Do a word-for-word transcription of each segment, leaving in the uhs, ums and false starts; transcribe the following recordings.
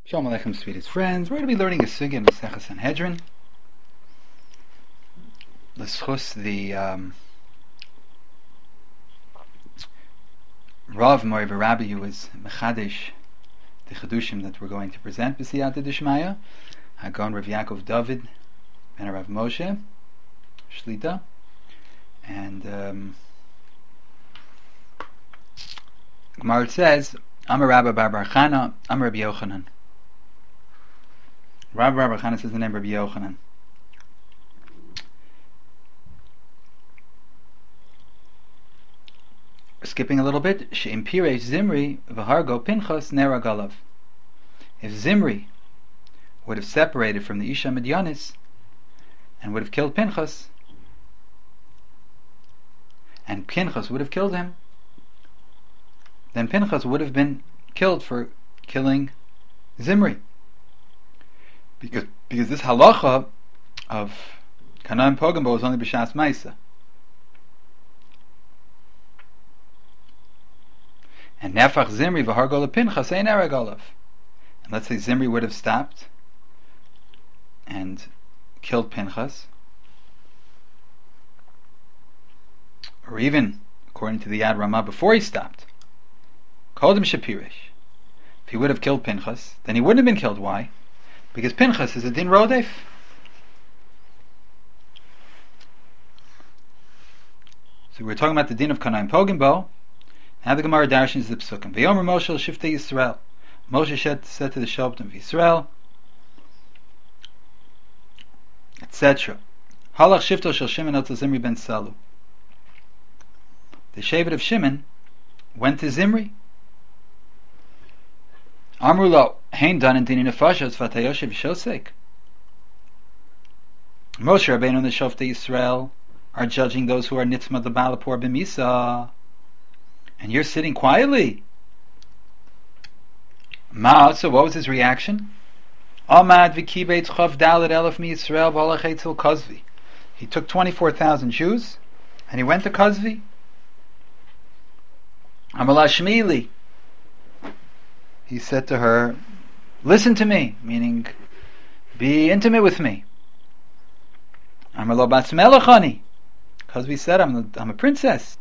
Shalom Aleichem, sweetest friends. We're going to be learning a sugya in Masechah Sanhedrin. L'schus the um, Rav Mori Rabbi, who is Mechadesh, the Chedushim that we're going to present b'siyata d'shmaya, Hagon Rav Yaakov David ben Rav Moshe Shlita, and um, Gemara says, Amar Rabba Bar Bar Chana, Amar Rabbi Yochanan. Rabbi Bar Bar Chana says the name Rabbi Yochanan. Skipping a little bit, She'im Piresh Zimri v'hargo Pinchas nera galav. If Zimri would have separated from the Isha Midyanis and would have killed Pinchas, and Pinchas would have killed him, then Pinchas would have been killed for killing Zimri. Because because this halacha of Kanaan Pogambo is only b'shas Maisa. And Nefach Zimri v'hargo Pinchas ein ereg olav. And let's say Zimri would have stopped and killed Pinchas, or even according to the Yad Ramah before he stopped, called him Shapirish. If he would have killed Pinchas, then he wouldn't have been killed. Why? Because Pinchas is a din rodef. So we're talking about the din of Kanaan Pogambo. Now the Gemara Darshan is the Psukim. V'yomer Moshe l'shiftei Yisrael. Moshe said to the Shoftim of Yisrael, et cetera. Halach shifto shel Shimon el Zimri ben Salu. The Shevet of Shimon went to Zimri. Amru lo, hein dan in dini nefashos v'atayoshev shosek. Moshe Rabbeinu and the Shoftei Yisrael are judging those who are nitzma the balapor b'misa, and you're sitting quietly. Ma, so what was his reaction? Amad v'kibet chav dalet elef mi Yisrael v'olach etzel Kozvi. He took twenty-four thousand Jews and he went to Kozvi. Amala Shmili. He said to her, listen to me, meaning be intimate with me. Amalo Batsmelachani. Kozvi said, I'm a, I'm a princess.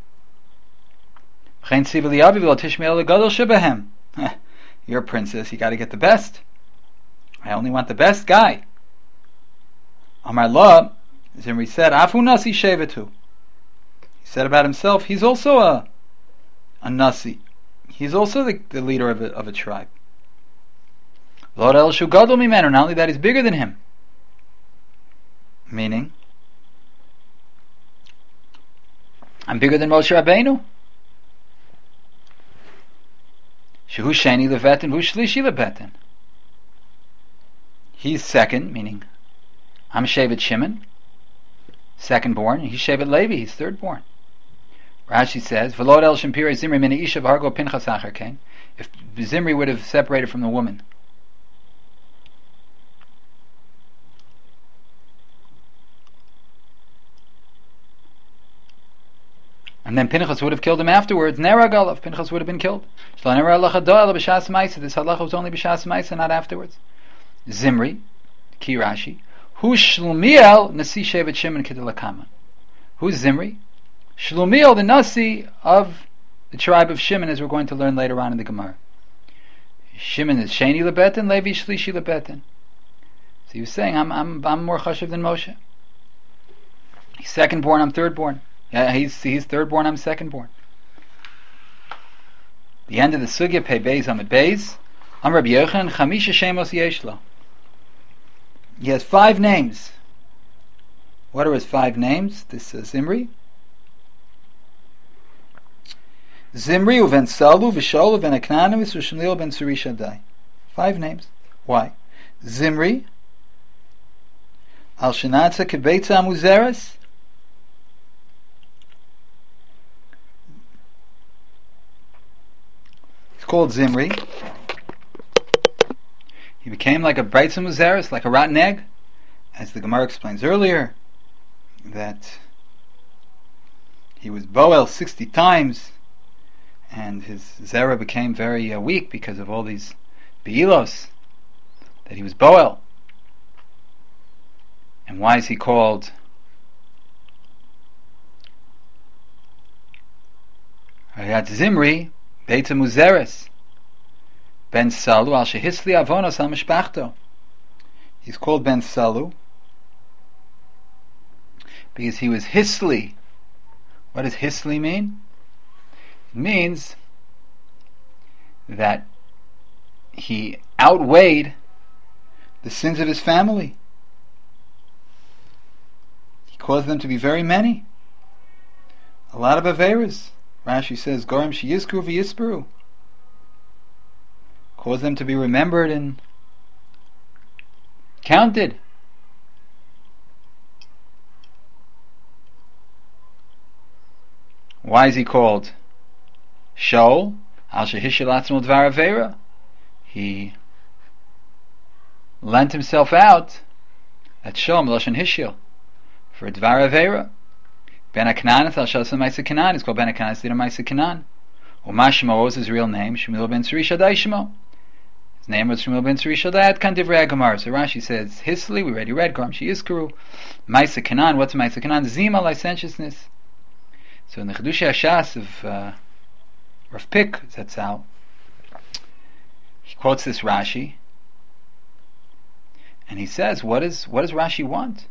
You're a princess, you got to get the best. I only want the best guy. Amar La, Zimri said, Afu Nasi Shevetu. He said about himself, he's also a a Nasi. He's also the, the leader of a, of a tribe. Lord El Shugadol Mimenu, not only that, he's bigger than him. Meaning, I'm bigger than Moshe Rabbeinu. Shehu Sheni Levetin, Hu Shlishi Lebetin. He's second, meaning I'm Shevet Shimon, second born, and he's Shevet Levi, he's third born. Rashi says, V'lod el Shempirei Zimri min Isha v'hargo Pinchas acher kain. If Zimri would have separated from the woman, and then Pinchas would have killed him afterwards, Nera Galav, Pinchas would have been killed. This halacha was only b'shas Maisa, not afterwards. Zimri, Ki Rashi, Hu Shlumiel Nasi Shevet Shimon Kedilakaman. Who's Zimri? Shlumiel, the Nasi of the tribe of Shimon, as we're going to learn later on in the Gemara. Shimon is Sheni Lebetin, Levi Shlishi Lebetin. So he was saying, I'm I'm I'm more chashuv than Moshe. He's second born, I'm third born. Yeah, he's he's third born, I'm second born. The end of the sugya, Pei Beis Amid Beis. Am Rabbi Yochanan Chamisha Shemos Yeshlo. He has five names. What are his five names? This is Zimri. Zimri uven Salu v'Shaul uven Aknanavis v'Shmuel ben Suri Shaddai. Five names. Why? Zimri Al Shenatza Kebetza Amuzeres. It's called Zimri. He became like a Breitza Muzeres, like a rotten egg, as the Gemara explains earlier, that he was Boel sixty times, and his Zera became very uh, weak because of all these Beilos that he was Boel. And why is he called Hayat Zimri Beit Muzeres Ben Salu al Shehisli Avonos al Mishpachto? He's called Ben Salu because he was Hisli. What does Hisli mean? It means that he outweighed the sins of his family. He caused them to be very many. A lot of Averas. Rashi says, Gorim sheyizkru v'yisperu. Caused them to be remembered and counted. Why is he called Shaul? Al shehishil atzmo dvar avera. He lent himself out at Shaul Meloshen Hishil for dvar avera. Ben HaKanan al Shasam Ma'aseh Kanan. He's called Ben HaKanan Seder Ma'aseh Kanan. Uma Shemo, what was his real name? Shmuel ben Tzuri Shaddai Shemo. His name was Shmuel ben Tzuri Shaddai. Ad Kan Divrei HaGemara. So Rashi says, Hisli, we already read, Goram Sheyizkru. Ma'aseh Kanan, what's Ma'aseh Kanan? Zima, licentiousness. So in the Chedushei HaShas of uh, Rav Pik Zatzal, he quotes this Rashi, and he says, what, is, what does Rashi want?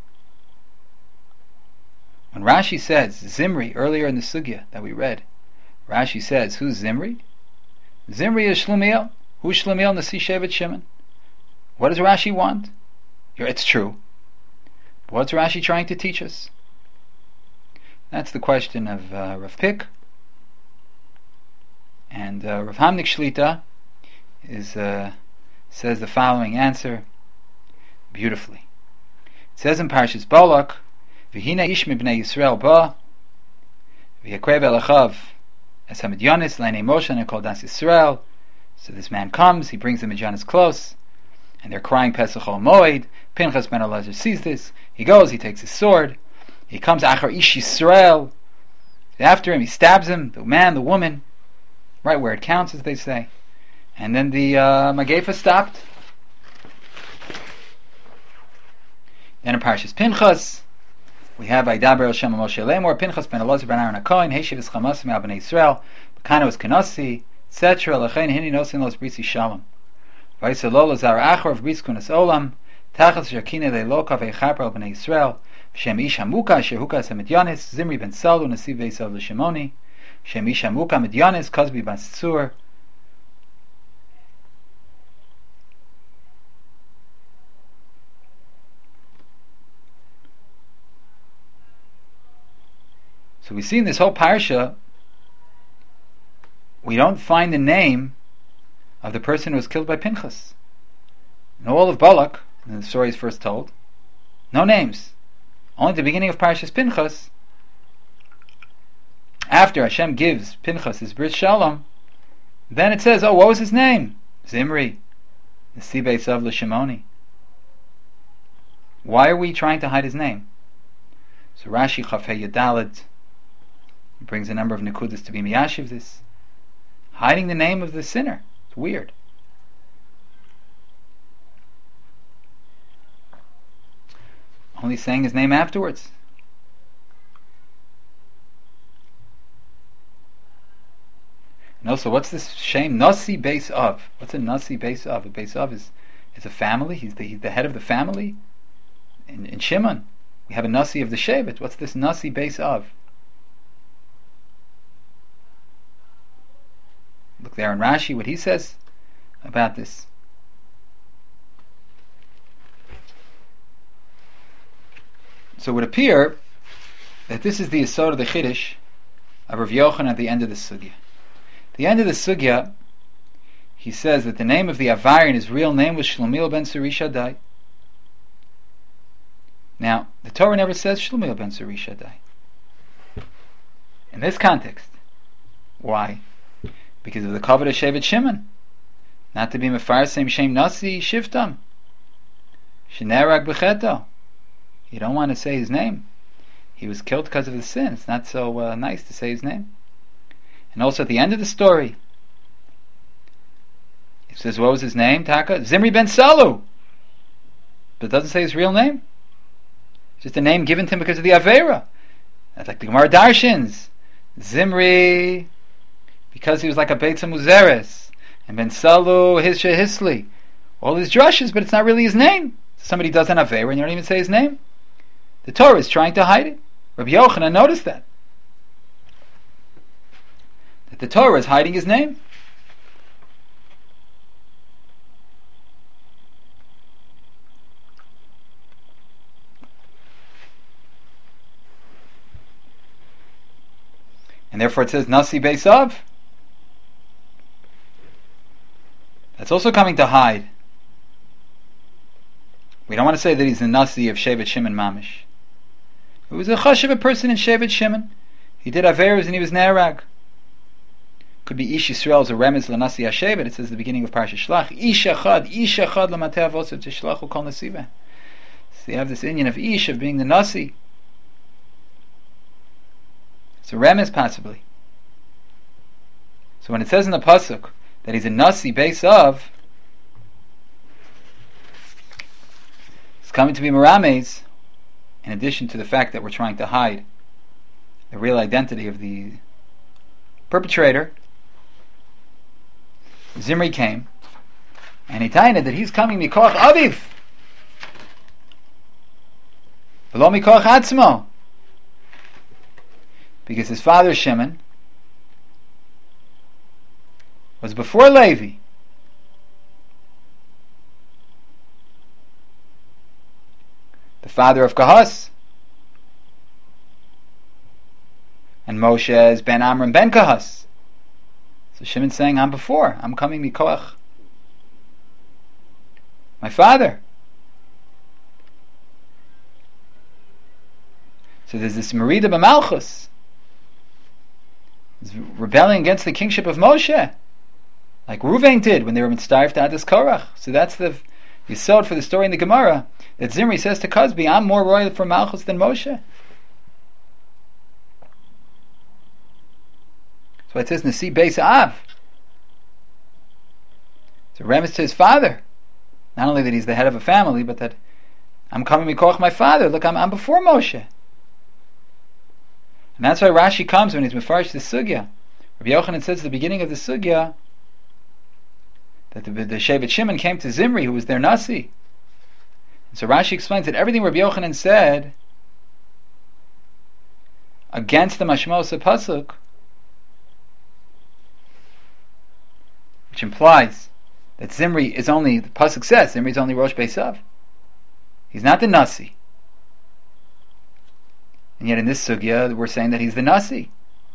When Rashi says Zimri earlier in the sugya that we read, Rashi says, who's Zimri? Zimri is Shlumiel. Who's Shlumiel? Nasi Shevet Shimon. What does Rashi want? It's true. But what's Rashi trying to teach us? That's the question of uh, Rav Pik. And uh, Rav Hamnik Shlita is, uh, says the following answer beautifully. It says in Parshas Balak, V'hina ish mibnei Yisrael ba v'yakrev elachav es hamidyanis l'nei Moshe and called Das Yisrael. So this man comes, he brings the Midyanis close, and they're crying Pesach Ol Moed. Pinchas ben Elazar sees this. He goes, he takes his sword, he comes Achar Ish Yisrael. After him, he stabs him, the man, the woman, right where it counts, as they say. And then the uh, Magefa stopped. Then in Parshas Pinchas, we have Vaydaber El Shem Moshe Lemor, Pinchas ben Elazar ben Aaron HaKohen, Heshiv es Chamasim al Bnei Yisrael, Bekana was Kanasi, et cetera. Lechein hini nosin los brisi shalom. Vayisel lo lazar achor of bris kunas olam, tachas shakine leiloka veichaper al Bnei Yisrael, Shem ish hamuka asher hukas hamidyanis, Zimri ben Salu nasiv veisav l'shimoni, Shem ish hamuka midyanis, Kozbi bas tzur. So we see in this whole parsha, we don't find the name of the person who was killed by Pinchas. In all of Balak, when the story is first told, no names. Only at the beginning of Parshas Pinchas, after Hashem gives Pinchas his Brit Shalom, then it says, oh, what was his name? Zimri, the Sibes of Shimoni. Why are we trying to hide his name? So Rashi Chafei Yadalit brings a number of Nekudas to be miyashiv this. Hiding the name of the sinner. It's weird. Only saying his name afterwards. And also, what's this shame? Nasi base of. What's a Nasi base of? A base of is, is a family. He's the, he's the head of the family. In, in Shimon, we have a Nasi of the Shevet. What's this Nasi base of? Look there in Rashi, what he says about this. So it would appear that this is the Yesod of the Chiddush of Rav Yochanan at the end of the Sugya. At the end of the Sugya, he says that the name of the Avarian, his real name was Shlomiel ben Tzuri Shaddai. Now, the Torah never says Shlomiel ben Tzuri Shaddai. In this context. Why? Because of the Kavod of Shevet Shimon. Not to be mefarsem Shem Nasi Shiftam. Shenerag B'cheto. You don't want to say his name. He was killed because of his sin. It's not so uh, nice to say his name. And also at the end of the story, it says, what was his name? Taka? Zimri ben Salu. but it doesn't say his real name. It's just a name given to him because of the Avera. That's like the Gemara Darshins. Zimri, because he was like a Beit Muzeres, and Ben Salu, Hisha Hisli. All his drushes, but it's not really his name. Somebody does an Avera and you don't even say his name. The Torah is trying to hide it. Rabbi Yochanan noticed that. That the Torah is hiding his name. And therefore it says Nasi Beisav. That's also coming to hide. We don't want to say that he's the Nasi of Shevet Shimon Mamish. It was a chashiv a person in Shevet Shimon. He did Averas and he was Nerag. Could be Ish Yisrael as a remez l'Nasi HaShevet. It says at the beginning of Parsha Shlach, Ish Echad, Ish Echad l'matei avosav t'shlachu kol nasiva. So you have this Indian of Ish, of being the Nasi. It's a remez possibly. So when it says in the pasuk that he's a Nasi base of, it's coming to be Merames, in addition to the fact that we're trying to hide the real identity of the perpetrator. Zimri came, and he tained that he's coming mikoch aviv, v'lo mikoch atzmo, because his father Shimon was before Levi. The father of Kahas. And Moshe is Ben Amram Ben Kahas. So Shimon's saying, I'm before. I'm coming mikoach my father. So there's this Merida b'Malchus. He's rebelling against the kingship of Moshe, like Ruvain did when they were mitzdarif to Adas Korach. So that's the yesod for the story in the Gemara, that Zimri says to Cosby, I'm more royal for Malchus than Moshe. So it says Nasi Beis Av. It's a remiss to his father. Not only that he's the head of a family, but that I'm coming mikoch my father. Look, I'm, I'm before Moshe. And that's why Rashi comes when he's mefarish the sugya. Rabbi Yochanan says at the beginning of the sugya that the, the Shevet Shimon came to Zimri, who was their Nasi. And so Rashi explains that everything Rabbi Yochanan said against the Mashmos Pasuk, which implies that Zimri is only, the Pasuk says, Zimri is only Rosh Beisav. He's not the Nasi. And yet in this sugya, we're saying that he's the Nasi.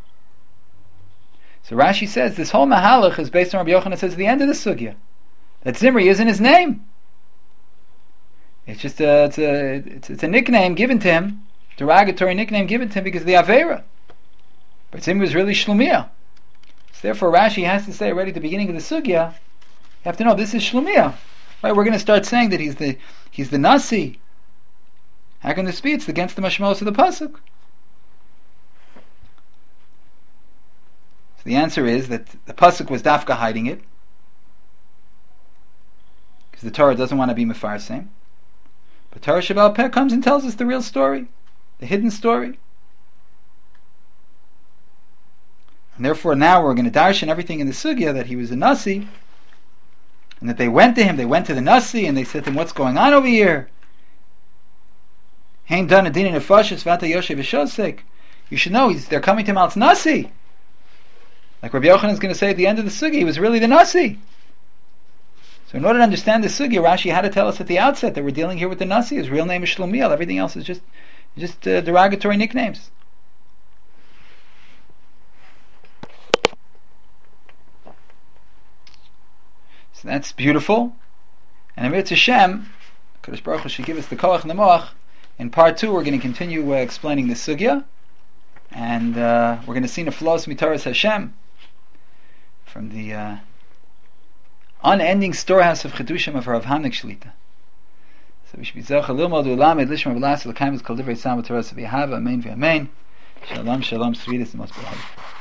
So Rashi says, this whole Mahalach is based on Rabbi Yochanan says at the end of the sugya, that Zimri isn't his name. It's just a, it's a, it's, it's a nickname given to him, derogatory nickname given to him because of the Avera. But Zimri was really Shlumiyah. So therefore Rashi has to say already at the beginning of the sugya, you have to know this is Shlumiyah. Right? We're going to start saying that he's the he's the Nasi. How can this be? It's against the mashmos of the pasuk. So the answer is that the pasuk was dafka hiding it, because the Torah doesn't want to be mefarsim. But Torah Sheba'al Peh comes and tells us the real story, the hidden story. And therefore now we're going to darshan everything in the sugya that he was a Nasi, and that they went to him, they went to the Nasi, and they said to him, what's going on over here? Hain done a din in nefashis v'ata yoshev v'shosek. You should know, he's, they're coming to him out Nasi. Like Rabbi Yochanan is going to say at the end of the sugya, he was really the Nasi. So in order to understand the sugya, Rashi had to tell us at the outset that we're dealing here with the Nasi. His real name is Shlomiel. Everything else is just, just uh, derogatory nicknames. So that's beautiful. And Amir Hashem, Kadosh Baruch Hu should give us the koach and the moach. In part two, we're going to continue uh, explaining the sugya, and uh, we're going to see Neflos Mitaras Hashem from the uh, unending storehouse of Chedushim of Rav Hanik Shlita. So we should be Zocha Lilmod Ulamed Lishma V'Las L'Kaim V'Kol Divrei Sam V'Toras V'Yahava Amen V'Amen. Shalom Shalom Sweetest and most beloved.